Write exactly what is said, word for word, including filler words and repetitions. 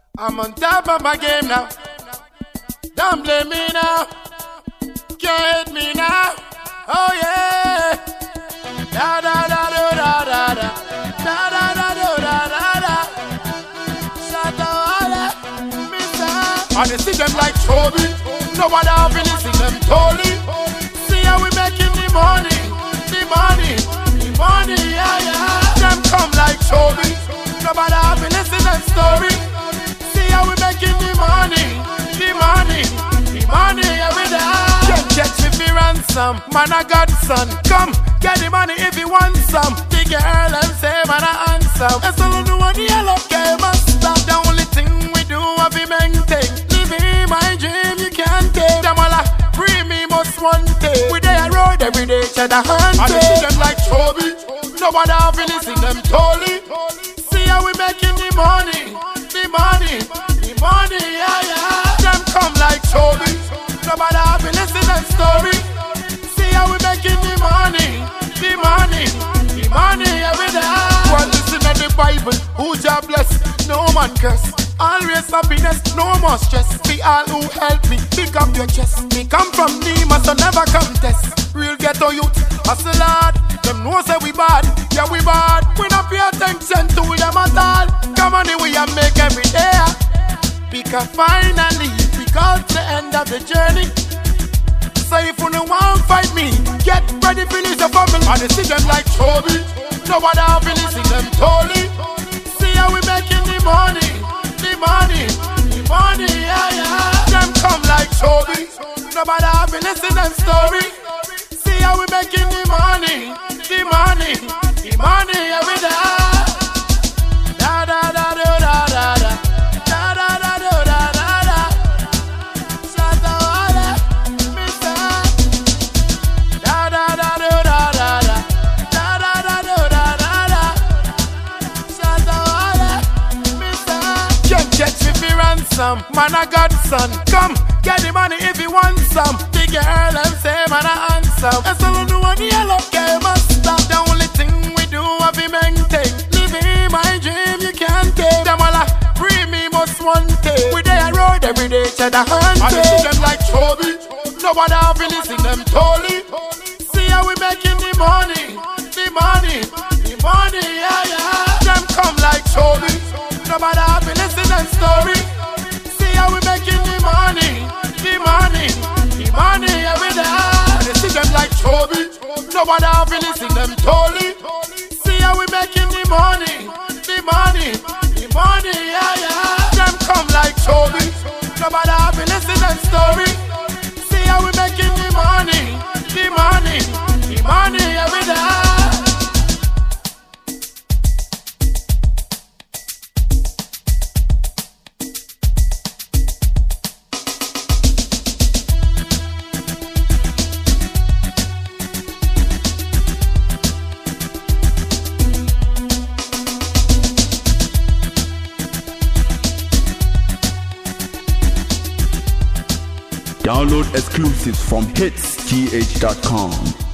I'm on top of my game now. Don't blame me now. Can't hate me now. Oh yeah. Da da da da da da da. Da da da da da da da. Shut up, Mister. I see them like Toby. Nobody have been see them totally. See how we making the money, the money, the money, yeah yeah. Them come like Toby. Nobody have been see them story. See how we making the money, the money, the money every day. Can't catch me for ransom, man I got son. Come get the money if you want some. The girl and say man I answer. It's all the one yellow game must stop. The only thing we do is we maintain. Living my dream you can't take. Them all a free me must one day. We there road every day to the hunt. I see them like Toby. Nobody have been see them totally. See how we making the money, the money, the money, yeah yeah. Them come like Toby. Nobody have been see them story. See how we making the money, the money, the money every day. Well, listen to the Bible. Who job bless? No man curse. Always happiness, no more stress. Be all who help me, pick up your chest. Me come from Nima, so never contest. Real ghetto youth, hustle hard. Them know say we bad, yeah we bad. We not pay attention to them at all. Come on, we a make every day. Because finally, we got the end of the journey. So if you no want fight me, get ready for this family. I see them like Toby. Nobody have been see them totally. See how we making the money. The money, the money, yeah, yeah. Them come like Toby. Nobody have been listening them story. See how we making the money, the money, the money every day. Da da da da da da da. Da da da da da da da. Shut up, Mister. Da da da da da da da. Da da da da da da da. Shut up, Mister. Can't catch me for ransom, man I got son. Come get the money if you want some. The girl and say man I answer. It's all the one yellow game must stop. The only thing we do is we maintain. Living my dream you can't take. Them all a free me must one day. We there road every day to the hunt. I see them like Toby. Nobody have been see them totally. See how we making the money, the money, the money, yeah yeah. Them come like Toby. Nobody have been see them story. See how we making the money, the money, the money every day. I see them like Toby. Nobody have been see them totally. See how we making the money, the money, the money, yeah yeah. Them come like Toby. Nobody have been see them story. See how we making the money, the money, the money every day. Download exclusives from hits t h dot com.